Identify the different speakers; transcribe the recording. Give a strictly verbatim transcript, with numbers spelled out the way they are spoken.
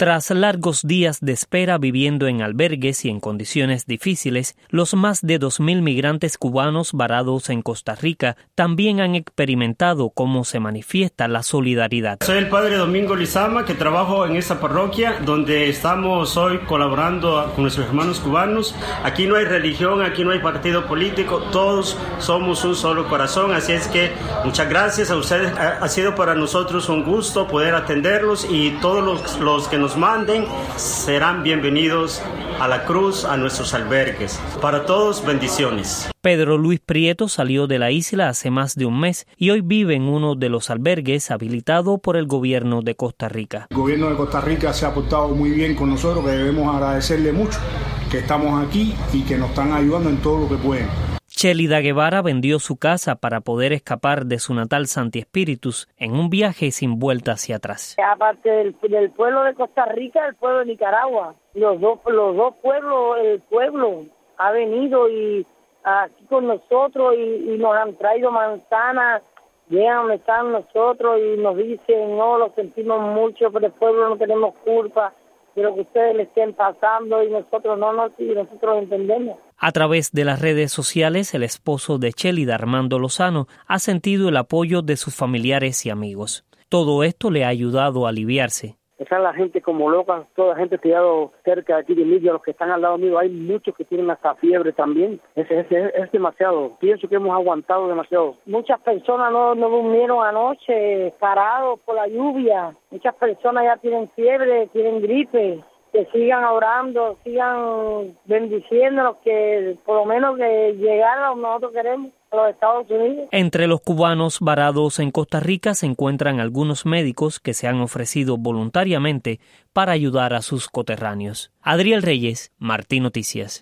Speaker 1: Tras largos días de espera viviendo en albergues y en condiciones difíciles, los más de dos mil migrantes cubanos varados en Costa Rica también han experimentado cómo se manifiesta la solidaridad.
Speaker 2: Soy el padre Domingo Lizama, que trabajo en esta parroquia donde estamos hoy colaborando con nuestros hermanos cubanos. Aquí no hay religión, aquí no hay partido político, todos somos un solo corazón, así es que muchas gracias a ustedes. Ha, ha sido para nosotros un gusto poder atenderlos y todos los, los que nos manden serán bienvenidos a la cruz, a nuestros albergues. Para todos, bendiciones.
Speaker 1: Pedro Luis Prieto salió de la isla hace más de un mes y hoy vive en uno de los albergues habilitado por el gobierno de Costa Rica.
Speaker 3: El gobierno de Costa Rica se ha portado muy bien con nosotros, que debemos agradecerle mucho, que estamos aquí y que nos están ayudando en todo lo que pueden.
Speaker 1: Chelida Guevara vendió su casa para poder escapar de su natal Santi Espíritus en un viaje sin vuelta hacia atrás.
Speaker 4: Aparte del, del pueblo de Costa Rica, el pueblo de Nicaragua, los dos, los dos pueblos, el pueblo ha venido y aquí con nosotros y, y nos han traído manzanas, llegan donde están nosotros y nos dicen, no, lo sentimos mucho, pero el pueblo no tenemos culpa de lo que ustedes le estén pasando y nosotros no, no, sí, nosotros entendemos.
Speaker 1: A través de las redes sociales, el esposo de Chelida, Armando Lozano, ha sentido el apoyo de sus familiares y amigos. Todo esto le ha ayudado a aliviarse.
Speaker 4: Está la gente como loca, toda la gente que ha estado cerca de aquí de mí, y a los que están al lado mío, hay muchos que tienen hasta fiebre también. Es, es, es, es demasiado, pienso que hemos aguantado demasiado. Muchas personas no, no durmieron anoche parados por la lluvia, muchas personas ya tienen fiebre, tienen gripe. Que sigan orando, sigan bendiciéndonos, que por lo menos que llegar a donde nosotros queremos, a los Estados Unidos.
Speaker 1: Entre los cubanos varados en Costa Rica se encuentran algunos médicos que se han ofrecido voluntariamente para ayudar a sus coterráneos. Adriel Reyes, Martín Noticias.